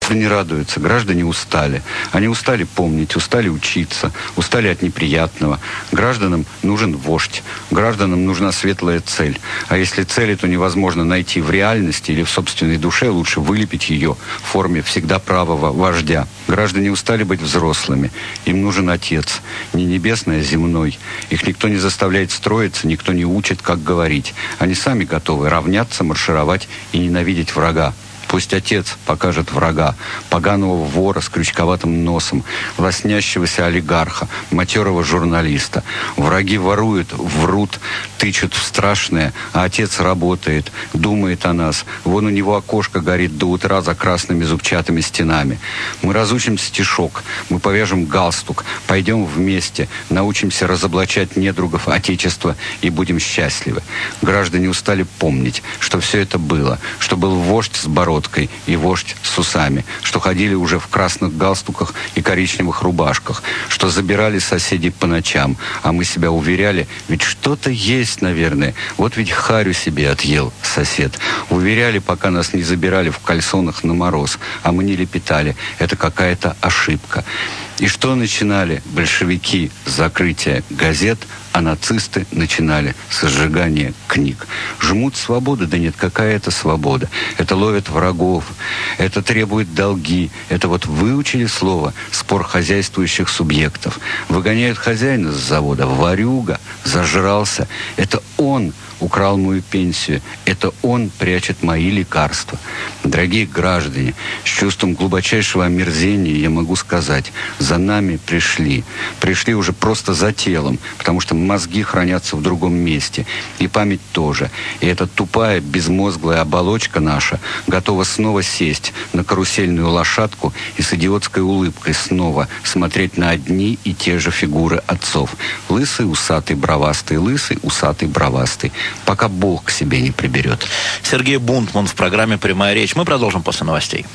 Общество не радуется, граждане устали. Они устали помнить, устали учиться, устали от неприятного. Гражданам нужен вождь, гражданам нужна светлая цель. А если цель эту невозможно найти в реальности или в собственной душе, лучше вылепить ее в форме всегда правого вождя. Граждане устали быть взрослыми. Им нужен отец, не небесный, а земной. Их никто не заставляет строиться, никто не учит, как говорить. Они сами готовы равняться, маршировать и ненавидеть врага. Пусть отец покажет врага, поганого вора с крючковатым носом, лоснящегося олигарха, матерого журналиста. Враги воруют, врут, тычут в страшное, а отец работает, думает о нас. Вон у него окошко горит до утра за красными зубчатыми стенами. Мы разучим стишок, мы повяжем галстук, пойдем вместе, научимся разоблачать недругов Отечества и будем счастливы. Граждане устали помнить, что все это было, что был вождь с бородой и вождь с усами, что ходили уже в красных галстуках и коричневых рубашках, что забирали соседей по ночам, а мы себя уверяли, ведь что-то есть, наверное. Вот ведь харю себе отъел сосед. Уверяли, пока нас не забирали в кальсонах на мороз, а мы не лепетали. Это какая-то ошибка. И что начинали большевики с закрытия газет, а нацисты начинали с сжигания книг. Жмут свободы, да нет, какая это свобода? Это ловят врагов, это требует долги, это вот выучили слово «спор хозяйствующих субъектов». Выгоняют хозяина с завода, ворюга, зажрался. Это он украл мою пенсию, это он прячет мои лекарства. Дорогие граждане, с чувством глубочайшего омерзения я могу сказать, за нами пришли. Пришли уже просто за телом, потому что мозги хранятся в другом месте, и память тоже. И эта тупая, безмозглая оболочка наша готова снова сесть на карусельную лошадку и с идиотской улыбкой снова смотреть на одни и те же фигуры отцов. Лысый, усатый, бровастый, лысый, усатый, бровастый. Пока Бог к себе не приберет. Сергей Бунтман в программе «Прямая речь». Мы продолжим после новостей.